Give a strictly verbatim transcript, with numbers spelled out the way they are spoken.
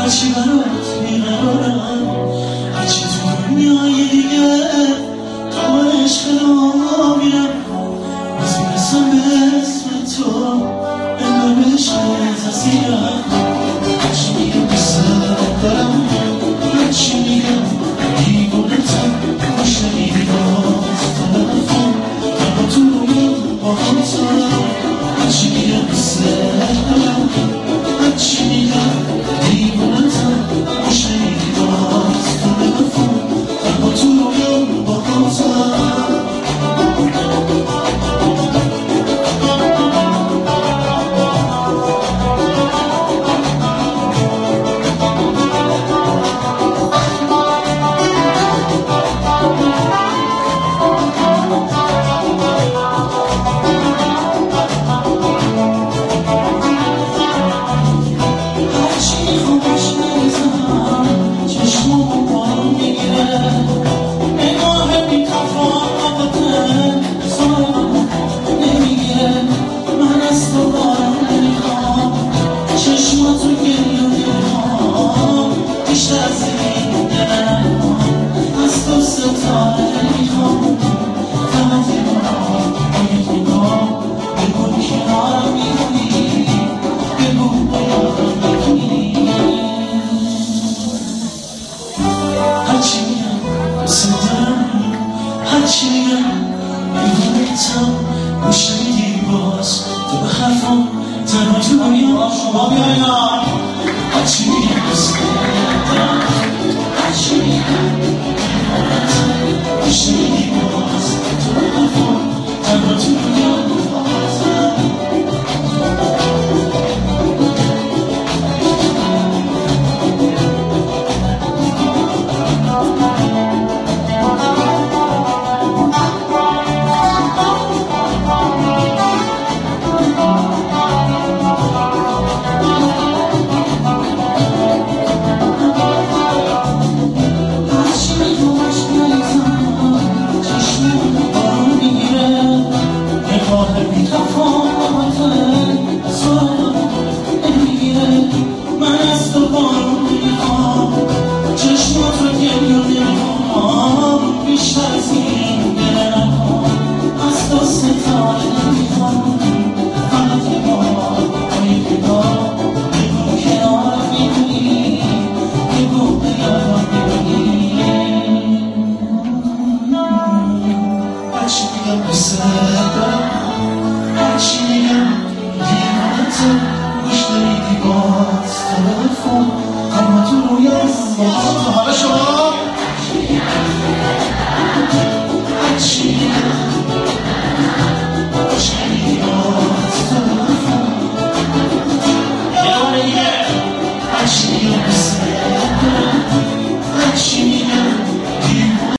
هرچی برات بیقرارم، هرچی تو دنیای دیگه تا عشق را میرم، باز میرسم به اسم تو انگار به عشق تزیرم. هرچی میگم دوست دارم، هرچی میگم دیوونتم، گوش نمیدی باز تلفن اما تو رویم با خودم. هرچی میگم دوست دارم، هرچی میگم دیوونتم، گوش نمیدی باز تلفن اما تو رویم با خودم. هرچی میگم میدونیتم، گوش نمیدی باز تو به حرفم، تنها تو دنیا شما بیایم. هرچی میگم دوست دارم، هرچی میگم میدونیتم، گوش نمیدی باز تو به حرفم، تنها تو دنیا همه تو روی همه شما